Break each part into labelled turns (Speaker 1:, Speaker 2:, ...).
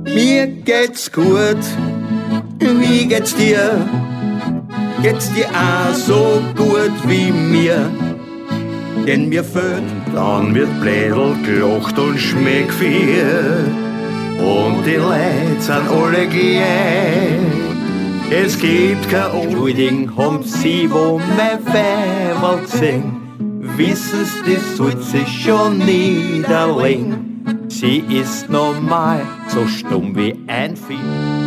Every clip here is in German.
Speaker 1: Mir geht's gut, wie geht's dir? Geht's dir auch so gut wie mir? Denn mir fehlt, dann wird Blädel gelacht und Schmeckvier. Und die Leute sind alle gleich. Es gibt kein Unschuldigen, haben sie, wo mein Weiberl gesehen. Wissen's, das sollte sich schon niederlegen. Sie ist normal, so stumm wie ein Vieh.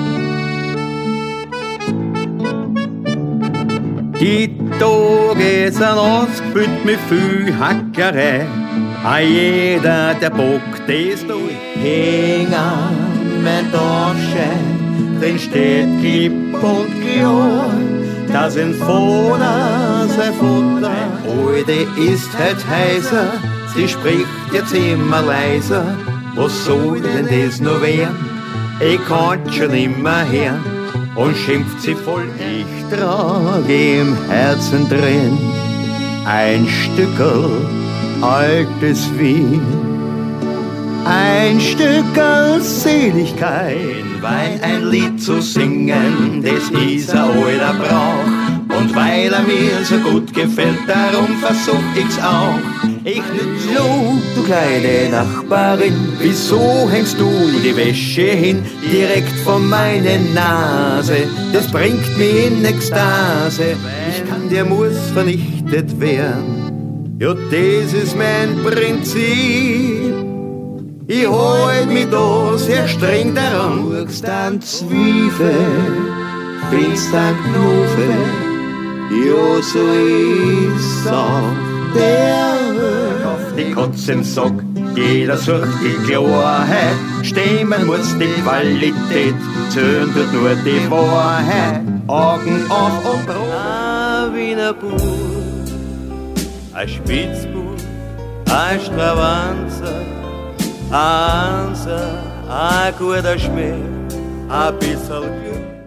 Speaker 1: Die Tage sind ausgefüllt mit viel Hackerei. A jeder, der Bock, das du häng an mein Dorfschein, drin steht klipp und klar, dass ein Vater sein Futter, Alte ist halt heiser, sie spricht jetzt immer leiser. Was soll denn das nur werden? Ich kann schon immer hören. Und schimpft sie voll, ich trage im Herzen drin ein Stückerl altes Wien, ein Stückerl Seligkeit, Wein, ein Lied zu singen, das ist ein alter Brauch. Und weil er mir so gut gefällt, darum versuch ich's auch. Ich nütz du kleine Nachbarin, wieso hängst du die Wäsche hin, direkt vor meine Nase? Das bringt mich in Ekstase, ich kann dir muss vernichtet werden. Ja, das ist mein Prinzip, ich halt mich da sehr streng daran. Guckst an Zwiebel, findest an Knufe, ja, so ist's auch der Welt. Auf die Katze im Sack, jeder sucht die Klarheit. Stimmen muss die Qualität, zählen tut nur die Wahrheit. Augen auf und Brot. Ein Wiener Bub, ein Spitzbub, ein Stravanzer, ein Anser, ein guter Schmäh, ein bisschen Glück.